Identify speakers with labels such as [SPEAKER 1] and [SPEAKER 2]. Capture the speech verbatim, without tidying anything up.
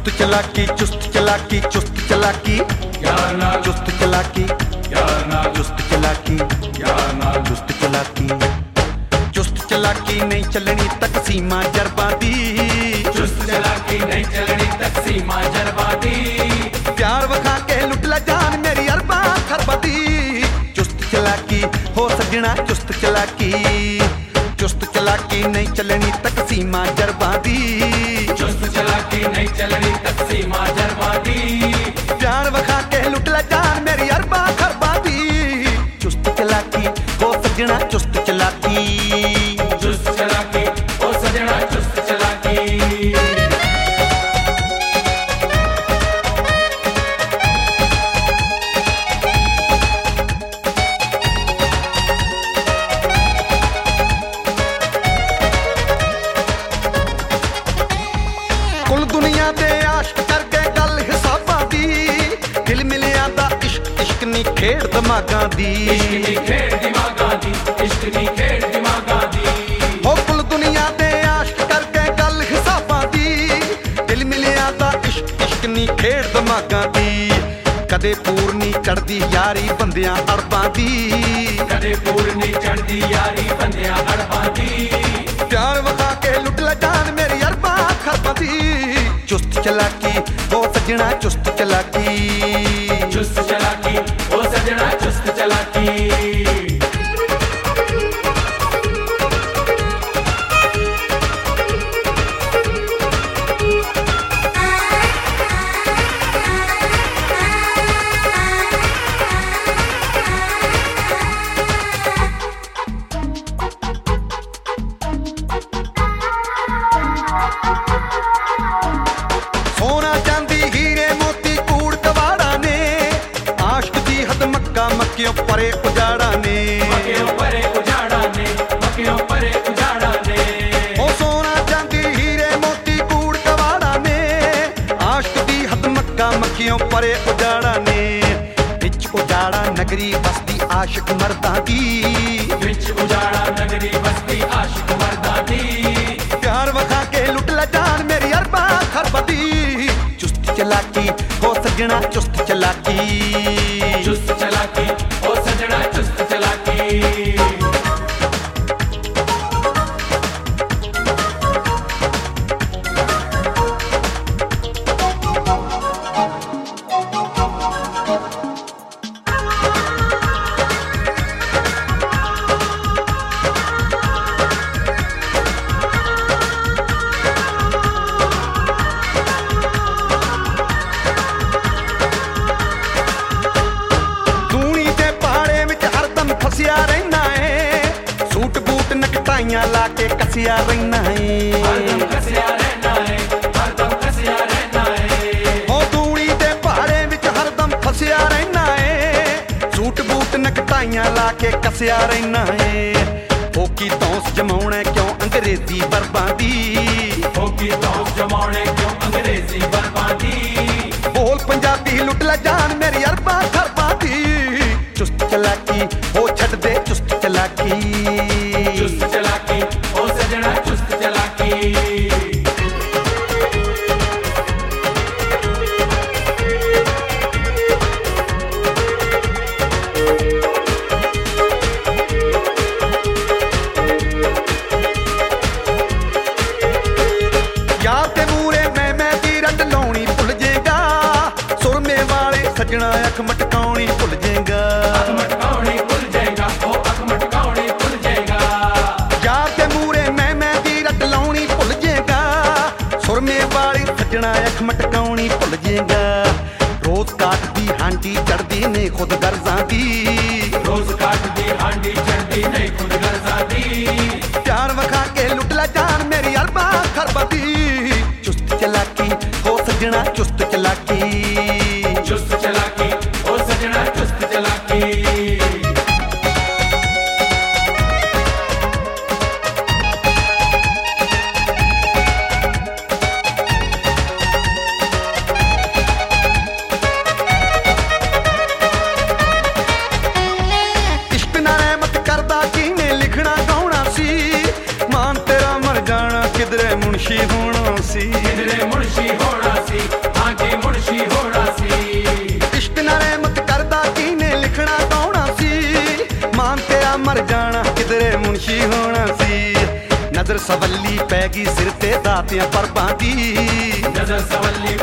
[SPEAKER 1] चुस्त चलाकी चुस्त चलाकी चुस्त चलाकी
[SPEAKER 2] यार नाल
[SPEAKER 1] चुस्त चलाकी
[SPEAKER 2] यार नाल
[SPEAKER 1] चुस्त चलाकी
[SPEAKER 2] यार नाल
[SPEAKER 1] चुस्त चलाकी चुस्त चलाकी नहीं चलनी तकसीमा जरबा दी
[SPEAKER 2] चुस्त चलाकी नहीं चलनी तकसीमा जरबा दी
[SPEAKER 1] प्यार वखा के लुट ला जान मेरी अरबा खरबा दी चुस्त चलाकी हो सजना चुस्त चलाकी चुस्त चलाकी नहीं चलनी तकसीमा जरबा दी
[SPEAKER 2] चुस्त चलाकी नहीं चलनी तकसीमा जरबा दी
[SPEAKER 1] प्यार वखा के लुट ला जान मेरी अरबा खरबा दी चुस्त चलाकी हो सजना चुस्त चलाकी
[SPEAKER 2] चुस्त चलाकी ओ सजना चुस्त चलाकी
[SPEAKER 1] कुल दुनिया दे आशिक कर गए गल हिसाबां दी दिल मिलिया दा इश्क इश्क नी खेड़ दिमागां दी
[SPEAKER 2] इश्क दी खेड़ दिमागां दी इश्क दी खेड़ दिमागां दी
[SPEAKER 1] हो कुल दुनिया दे आशिक कर गए गल हिसाबां दी दिल मिलिया दा इश्क इश्क नी खेड़ दिमागां दी कदे पूरनी चढ़दी यारी बंदियां अरबां दी
[SPEAKER 2] कदे पूरनी चढ़दी यारी बंदियां अरबां दी
[SPEAKER 1] प्यार वखा के लुट ला जान मेरी अरबा खरबा दी चुस्त चलाकी हो सजना चुस्त चलाकी
[SPEAKER 2] चुस्त चलाकी ओ सजना चुस्त चलाकी
[SPEAKER 1] सोना चांदी हीरे मोती कूड़ कवाड़ा ने आशिक दी हद मक्का मक्कियों परे उजाड़ा ने
[SPEAKER 2] मक्कियों परे उजाड़ा ने मक्कियों परे उजाड़ा ने
[SPEAKER 1] ओ सोना चांदी हीरे मोती कूड़ कवाड़ा ने आशिक दी हद मक्का मक्कियों परे उजाड़ा ने विच उजाड़ा नगरी बसदी आशिक मर्दां दी
[SPEAKER 2] विच उजाड़ा नगरी बसती आशिक मर्दां दी
[SPEAKER 1] प्यार वखा के लुट ला जान मेरी अरबा खरबा दी चुस्त चलाकी हो सजना चुस्त चलाकी
[SPEAKER 2] चुस्त चलाकी ओ सजना चुस्त चलाकी
[SPEAKER 1] दूनी दे पहाड़े विच हरदम फसिया रहना है सूट बूट नकटाइयां ला के कसिया रहना
[SPEAKER 2] हरदम
[SPEAKER 1] है
[SPEAKER 2] कसिया रहना है हरदम कसिया रहना है
[SPEAKER 1] ओ दूनी दे पहाड़े विच हरदम फसिया रहना है सूट बूट नकटाइयां ला के कसिया रहना है होकी तौस जमाउणे क्यों अंग्रेजी बर्बादी
[SPEAKER 2] होकी तौस जमाने क्यों अंग्रेजी बर्बादी
[SPEAKER 1] बोल पंजाबी लुट ला जान मेरी अरबा खरबा दी चुस्त चलाकी हो छड़ दे चुस्त चलाकी
[SPEAKER 2] चुस्त चलाकी ओ सजना चुस्त चलाकी
[SPEAKER 1] यार ते मूरे मैं मैं दी रट लाउणी भुल जेगा सुरमे वाले सजना अख मटकाउणी भुल जेगा
[SPEAKER 2] अख मटकाउणी भुल जाएगा ओ अख मटकाउणी भुल जाएगा
[SPEAKER 1] यार ते मूरे मैं मैं दी रट लाउणी भुल जेगा सुरमे वाले सजना अख मटकाउणी भुल जेगा रोज काट दी हांडी चढ़दी ने खुद गर्जां दी
[SPEAKER 2] रोज काट दी हांडी चढ़दी नहीं खुद गर्जा दी
[SPEAKER 1] प्यार वखा के लुट ला जान मेरी अरबा खरबा दी चुस्त चलाकी हो सजना चुस्त चलाकी
[SPEAKER 2] चुस्त चलाकी ओ सजना चुस्त चलाकी
[SPEAKER 1] इश्क ना रहमत करदा किने लिखना गाउणा सी मान तेरा मर जाना किधरे मुंशी होना सी ਸੀ
[SPEAKER 2] ਕਿਧਰੇ ਮੁਨਸ਼ੀ ਹੋਣਾ ਸੀ ਹਾਂਜੀ ਮੁਨਸ਼ੀ ਹੋਣਾ ਸੀ
[SPEAKER 1] ਇਸ਼ਕ ਨਾਲ ਰਹਿਮਤ ਕਰਦਾ ਕਿਨੇ ਲਿਖਣਾ ਗਾਉਣਾ ਸੀ ਮਾਨ ਤੇਰਾ ਮਰ ਜਾਣਾ ਕਿਧਰੇ ਮੁਨਸ਼ੀ ਹੋਣਾ ਸੀ ਨਜ਼ਰ ਸਵੱਲੀ ਪੈ ਗਈ ਸਿਰ ਤੇ ਦਾਤਿਆਂ ਪਰਬਾਂ ਦੀ
[SPEAKER 2] ਨਜ਼ਰ ਸਵੱਲੀ